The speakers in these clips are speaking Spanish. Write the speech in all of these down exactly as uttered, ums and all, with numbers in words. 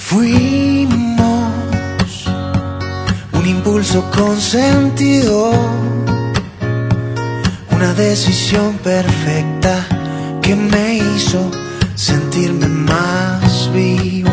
Fuimos un impulso con sentido, una decisión perfecta que me hizo sentirme más vivo.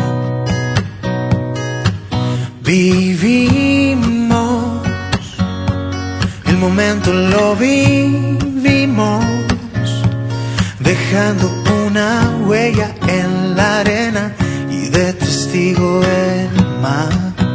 Vivimos, el momento lo vivimos, dejando una huella en la arena y de testigo el mar.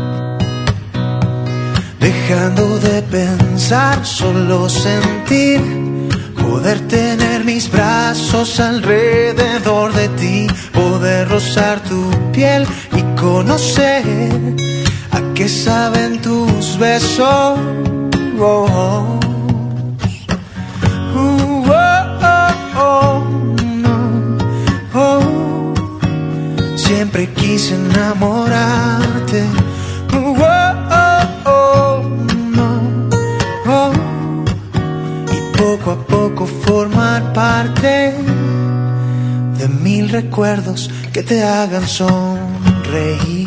Dejando de pensar, solo sentir, poder tener mis brazos alrededor de ti, poder rozar tu piel y conocer a qué saben tus besos. Oh, oh. Uh, oh, oh, oh, no. Oh. Siempre quise enamorarte. Uh, oh, oh, oh, no. Oh. Y poco a poco formar parte de mil recuerdos que te hagan sonreír.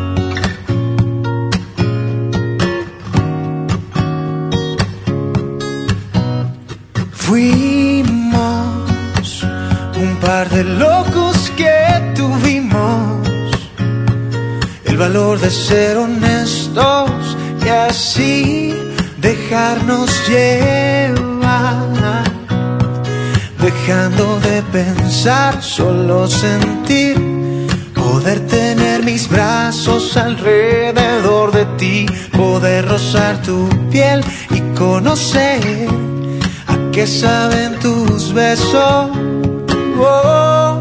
Fuimos un par de locos que tuvimos el valor de ser honestos y así dejarnos llevar, dejando de pensar, solo sentir, poder tener mis brazos alrededor de ti, poder rozar tu piel y conocer a qué saben tus besos. Oh,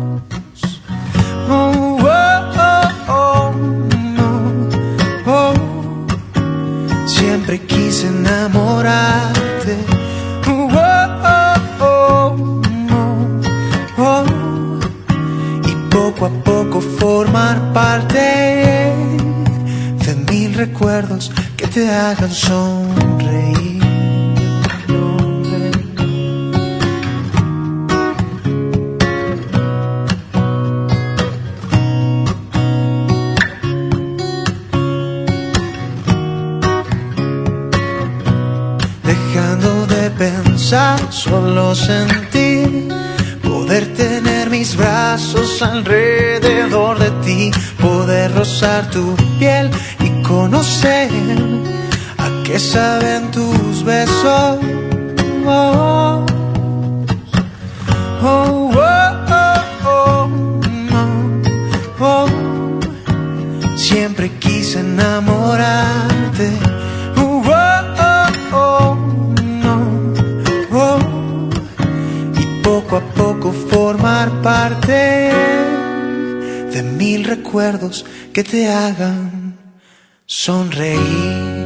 oh, oh, oh, oh, no. Oh. Siempre quise enamorarte. Oh, oh, oh, no. Oh. Y poco a poco formar parte de mil recuerdos que te hagan sonreír. Dejando de pensar, solo sentir, poder tener mis brazos alrededor de ti, poder rozar tu piel y conocer a qué saben tus besos. Oh, oh, oh, oh, oh, no. Oh. Siempre quise enamorarte. Poco a poco formar parte de mil recuerdos que te hagan sonreír.